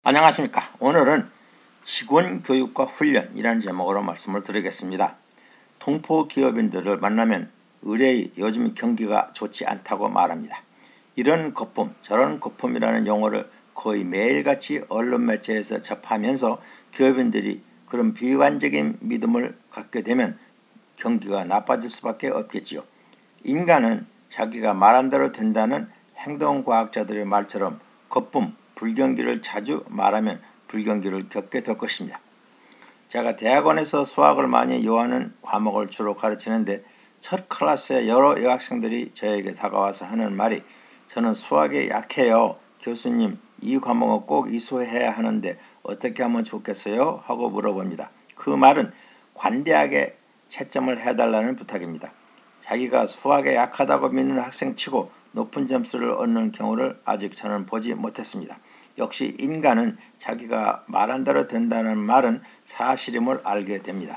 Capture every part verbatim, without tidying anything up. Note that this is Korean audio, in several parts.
안녕하십니까. 오늘은 직원교육과 훈련이라는 제목으로 말씀을 드리겠습니다. 동포기업인들을 만나면 의뢰의 요즘 경기가 좋지 않다고 말합니다. 이런 거품 저런 거품이라는 용어를 거의 매일같이 언론 매체에서 접하면서 기업인들이 그런 비관적인 믿음을 갖게 되면 경기가 나빠질 수밖에 없겠지요. 인간은 자기가 말한 대로 된다는 행동과학자들의 말처럼 거품, 불경기를 자주 말하면 불경기를 겪게 될 것입니다. 제가 대학원에서 수학을 많이 요하는 과목을 주로 가르치는데 첫 클래스에 여러 여학생들이 저에게 다가와서 하는 말이 저는 수학에 약해요. 교수님, 이 과목은 꼭 이수해야 하는데 어떻게 하면 좋겠어요? 하고 물어봅니다. 그 말은 관대하게 채점을 해달라는 부탁입니다. 자기가 수학에 약하다고 믿는 학생치고 높은 점수를 얻는 경우를 아직 저는 보지 못했습니다. 역시 인간은 자기가 말한 대로 된다는 말은 사실임을 알게 됩니다.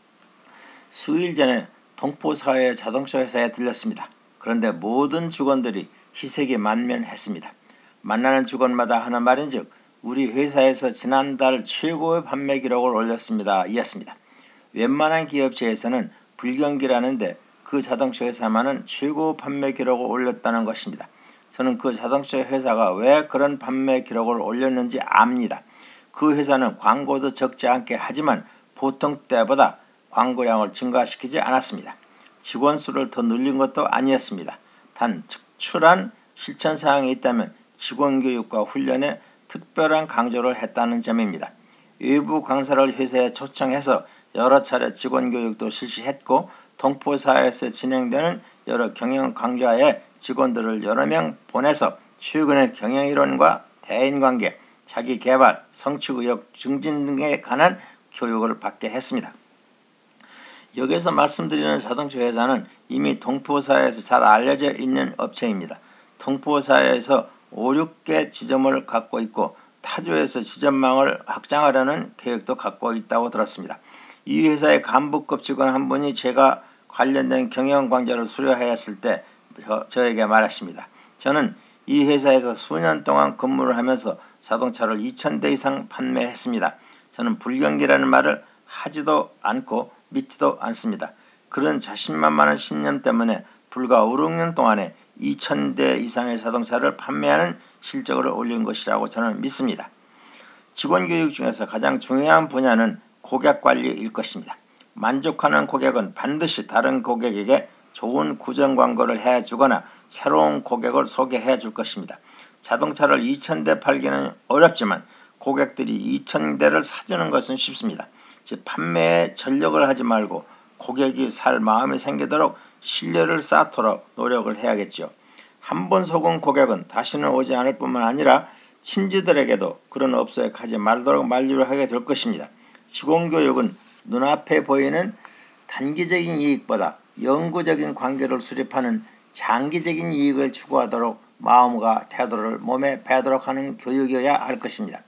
수일 전에 동포사회 자동차 회사에 들렸습니다. 그런데 모든 직원들이 희색이 만면했습니다. 만나는 직원마다 하는 말인즉 우리 회사에서 지난달 최고의 판매 기록을 올렸습니다. 이었습니다. 웬만한 기업체에서는 불경기라는데 그 자동차 회사만은 최고 판매 기록을 올렸다는 것입니다. 저는 그 자동차 회사가 왜 그런 판매 기록을 올렸는지 압니다. 그 회사는 광고도 적지 않게 하지만 보통 때보다 광고량을 증가시키지 않았습니다. 직원 수를 더 늘린 것도 아니었습니다. 단 특출한 실천사항이 있다면 직원교육과 훈련에 특별한 강조를 했다는 점입니다. 외부 강사를 회사에 초청해서 여러 차례 직원교육도 실시했고 동포사회에서 진행되는 여러 경영 강좌에 직원들을 여러 명 보내서 최근의 경영이론과 대인관계, 자기개발, 성취의욕 증진 등에 관한 교육을 받게 했습니다. 여기서 말씀드리는 자동차 회사는 이미 동포사회에서 잘 알려져 있는 업체입니다. 동포사회에서 오, 육 개 지점을 갖고 있고 타주에서 지점망을 확장하려는 계획도 갖고 있다고 들었습니다. 이 회사의 간부급 직원 한 분이 제가 관련된 경영강좌를 수료하였을 때 저, 저에게 말했습니다. 저는 이 회사에서 수년 동안 근무를 하면서 자동차를 이천 대 이상 판매했습니다. 저는 불경기라는 말을 하지도 않고 믿지도 않습니다. 그런 자신만만한 신념 때문에 불과 오, 육 년 동안에 이천 대 이상의 자동차를 판매하는 실적을 올린 것이라고 저는 믿습니다. 직원교육 중에서 가장 중요한 분야는 고객관리일 것입니다. 만족하는 고객은 반드시 다른 고객에게 좋은 구정 광고를 해주거나 새로운 고객을 소개해 줄 것입니다. 자동차를 이천 대 팔기는 어렵지만 고객들이 이천 대를 사주는 것은 쉽습니다. 즉 판매에 전력을 하지 말고 고객이 살 마음이 생기도록 신뢰를 쌓도록 노력을 해야겠죠. 한 번 속은 고객은 다시는 오지 않을 뿐만 아니라 친지들에게도 그런 업소에 가지 말도록 만류를 하게 될 것입니다. 직원교육은 눈앞에 보이는 단기적인 이익보다 영구적인 관계를 수립하는 장기적인 이익을 추구하도록 마음과 태도를 몸에 배도록 하는 교육이어야 할 것입니다.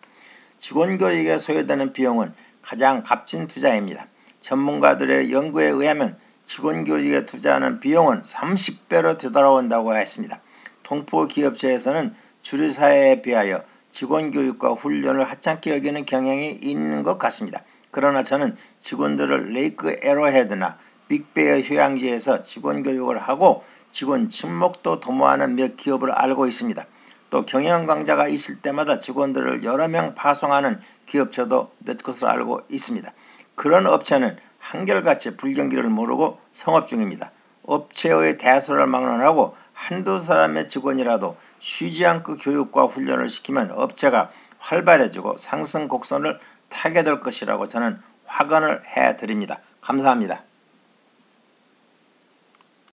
직원교육에 소요되는 비용은 가장 값진 투자입니다. 전문가들의 연구에 의하면 직원교육에 투자하는 비용은 삼십 배로 되돌아온다고 했습니다. 동포기업체에서는 주류사회에 비하여 직원교육과 훈련을 하찮게 여기는 경향이 있는 것 같습니다. 그러나 저는 직원들을 레이크 에로헤드나 빅베어 휴양지에서 직원교육을 하고 직원 친목도 도모하는 몇 기업을 알고 있습니다. 또 경영 강좌가 있을 때마다 직원들을 여러 명 파송하는 기업체도 몇 곳을 알고 있습니다. 그런 업체는 한결같이 불경기를 모르고 성업 중입니다. 업체의 대수를 막론하고 한두 사람의 직원이라도 쉬지 않고 교육과 훈련을 시키면 업체가 활발해지고 상승 곡선을 타게 될 것이라고 저는 확언을 해드립니다. 감사합니다.